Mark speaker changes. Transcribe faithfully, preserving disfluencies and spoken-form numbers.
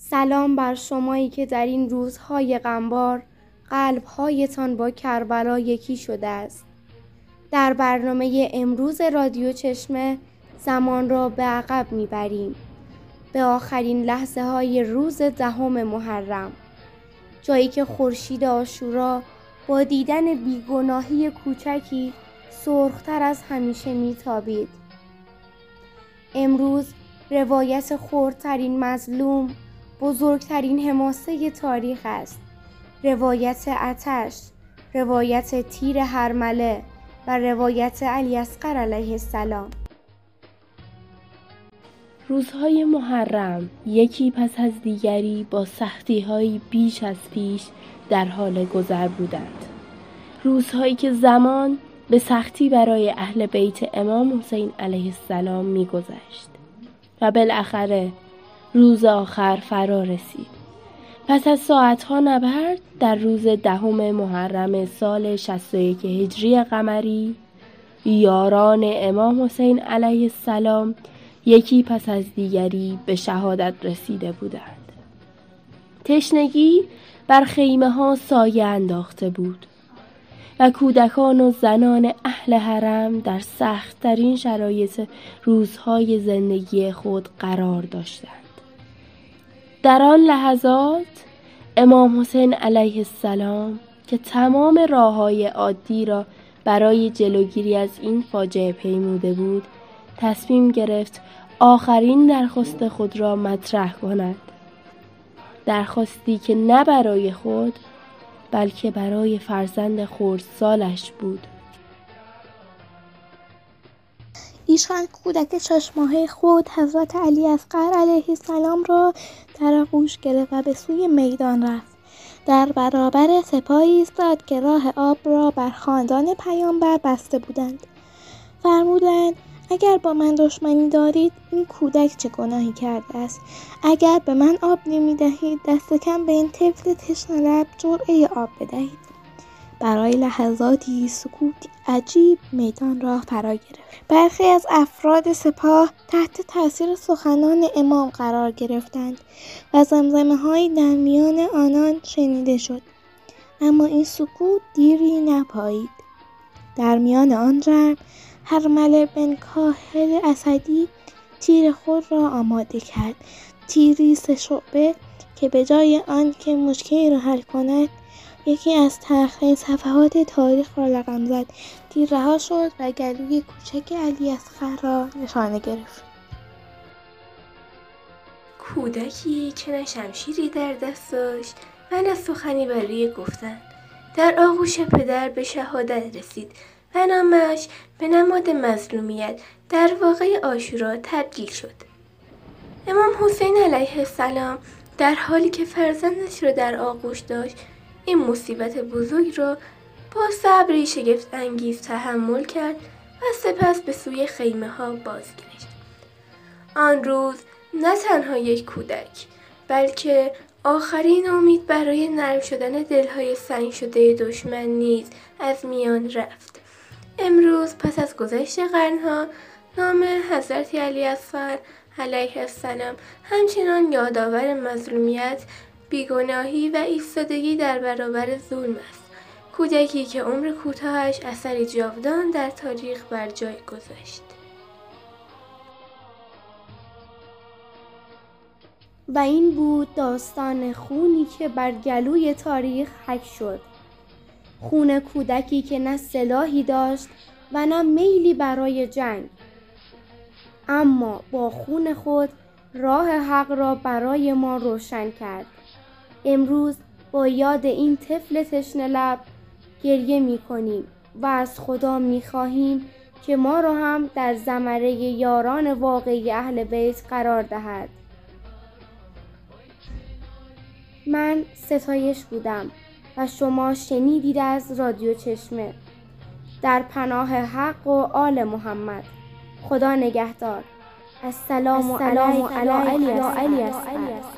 Speaker 1: سلام بر شمایی که در این روزهای غمبار قلب‌هایتان با کربلا یکی شده است. در برنامه امروز رادیو چشمه زمان را به عقب میبریم، به آخرین لحظه های روز دهم محرم، جایی که خورشید عاشورا با دیدن بیگناهی کوچکی سرختر از همیشه میتابید. امروز روایت خردترین مظلوم، بزرگترین حماسه تاریخ است. روایت آتش، روایت تیر هرمله و روایت علیاصغر علیه السلام.
Speaker 2: روزهای محرم یکی پس از دیگری با سختی‌های بیش از پیش در حال گذر بودند. روزهایی که زمان به سختی برای اهل بیت امام حسین علیه السلام می‌گذشت و بالاخره روز آخر فرا رسید. پس از ساعتها نبرد در روز دهم محرم سال شصت و یک هجری قمری، یاران امام حسین علیه السلام یکی پس از دیگری به شهادت رسیده بودند. تشنگی بر خیمه ها سایه انداخته بود و کودکان و زنان اهل حرم در سخت‌ترین شرایط روزهای زندگی خود قرار داشتند. در آن لحظات امام حسین علیه السلام که تمام راه‌های عادی را برای جلوگیری از این فاجعه پیموده بود، تصمیم گرفت آخرین درخواست خود را مطرح کند. درخواستی که نه برای خود بلکه برای فرزند خردسالش بود.
Speaker 3: ایشان کودک شش ماهه خود حضرت علیاصغر علیه السلام را در آغوش گرفت و به سوی میدان رفت. در برابر سپاهی ایستاد که راه آب را بر خاندان پیامبر بسته بودند. فرمودند اگر با من دشمنی دارید این کودک چه گناهی کرده است؟ اگر به من آب نمی دهید دست کم به این طفل تشنه لب جرعه آب بدهید. برای لحظاتی سکوتی عجیب میدان را فرا گرفت. برخی از افراد سپاه تحت تاثیر سخنان امام قرار گرفتند و زمزمه هایی در میان آنان شنیده شد. اما این سکوت دیری نپایید. در میان آن جمع هرمله بن کاهل اسدی تیر خود را آماده کرد. تیری سه شعبه که به جای آن که مشکلی را حل کند یکی از تلخ‌ترین صفحات تاریخ را رقم زد. تیر رها شد و گلوی کوچک علیاصغر را نشانه گرفت.
Speaker 4: کودکی که نه شمشیری در دست داشت و نه سخنی برای گفتن، در آغوش پدر به شهادت رسید و نامش به نماد مظلومیت در واقعه عاشورا تبدیل شد. امام حسین علیه السلام در حالی که فرزندش را در آغوش داشت این مصیبت بزرگ را با صبری شگفت انگیز تحمل کرد و سپس به سوی خیمه ها بازگشت. آن روز نه تنها یک کودک بلکه آخرین امید برای نرم شدن دلهای سنگ شده دشمن نیز از میان رفت. امروز پس از گذشت قرنها نام حضرت علیاصغر علیه السلام همچنان یادآور مظلومیت، بیگناهی و ایستادگی در برابر ظلم است. کودکی که عمر کوتاهش اثری جاودان در تاریخ بر جای گذاشت.
Speaker 1: و این بود داستان خونی که بر گلوی تاریخ حک شد. خون کودکی که نه سلاحی داشت و نه میلی برای جنگ، اما با خون خود راه حق را برای ما روشن کرد. امروز با یاد این طفل تشنه لب گریه می کنیم و از خدا می خواهیم که ما را هم در زمره یاران واقعی اهل بیت قرار دهد. من ستایش بودم و شما شنیدید از رادیو چشمه. در پناه حق و آل محمد. خدا نگهدار. السلام علیکم علی علی